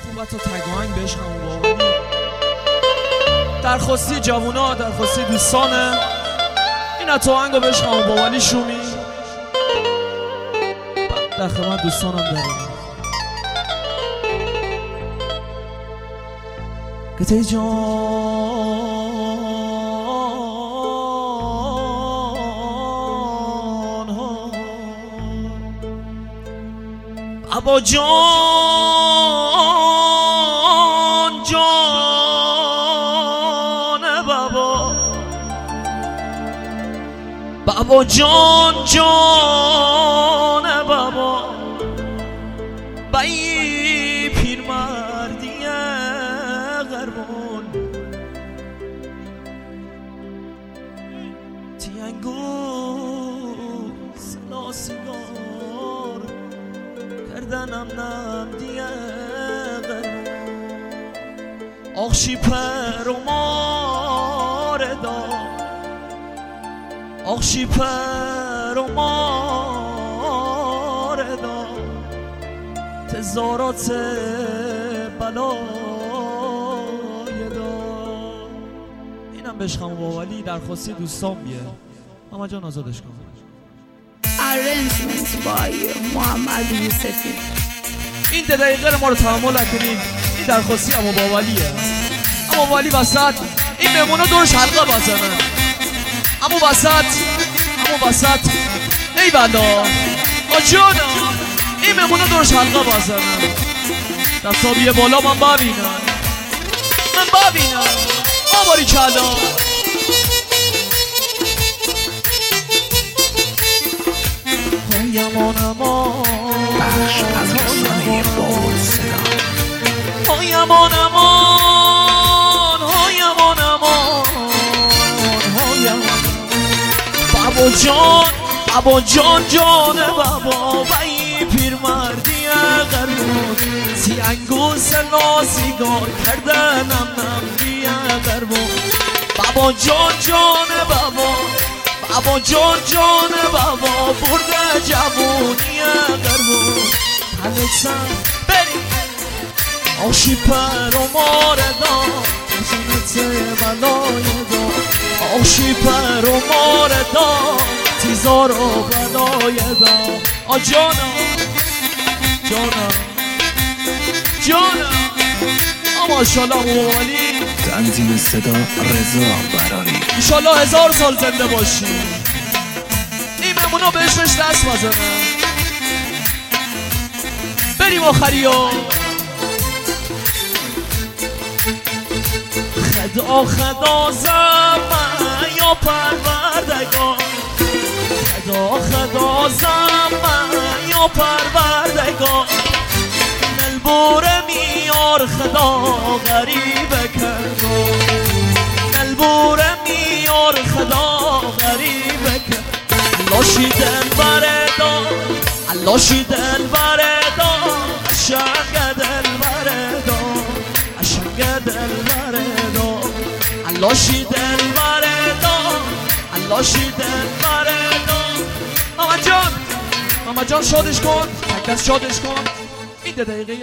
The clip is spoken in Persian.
خوبت و تگاهنگ بهش همون باوری درخواستی جوونا، درخواستی دوستانه این اتوهنگو بهش همون باوری شومی در خدمت دوستانم داریم گته جان ها بابا جان جان بابا بابا جان جان بابا بایی پیرمردی غربان تینگو سلا سیگار کردنم نم دیه غربان آخشی پر و ماردا آخشی پر و ماردا تزارات بلای دا اینم بهش خمو باولی درخواستی دوستان بیه ماما جان آزادش کن Arrangement by محمد یوسفی این دقیقه ما رو تحمل نکنین این درخواستی اما باولیه اما باولی وسط این مهمونا دورش حلقه بزنن اما وسط ای بلا آجانا این مهمونا دورش حلقه بزنن دستابیه بالا من ببینم آباری کلا هایم آنمان بخش از رسانه بال صدا هایم آنمان بابا جان جان بابا بایی پیرمردی غربان تینگو سلا سیگار کردنم نم دیه غربان بابا جان بابا برده جوونی غربان تلسم بری آشی پر و ماردا تزنت بلای دا آشی پر و ماردا تیزار و بلای دا جانم ماشالله مولی تنظیم صدا رضا براری انشالله 1000 سال زنده باشی این مهمونا بهش دست بزنن بریم آخری ها خدا زمان یا پروردگار خدا زمان یا پروردگار نلبور میار خدا غریب کرد نلبور میار خدا غریب کرد لاشی دل بردا لاشی دل بردا عشق دل بردا عشق دل بردا لاشی دل بردا لاشی دل بردا ماما جان شادش کن تکس شادش کن این دقیقه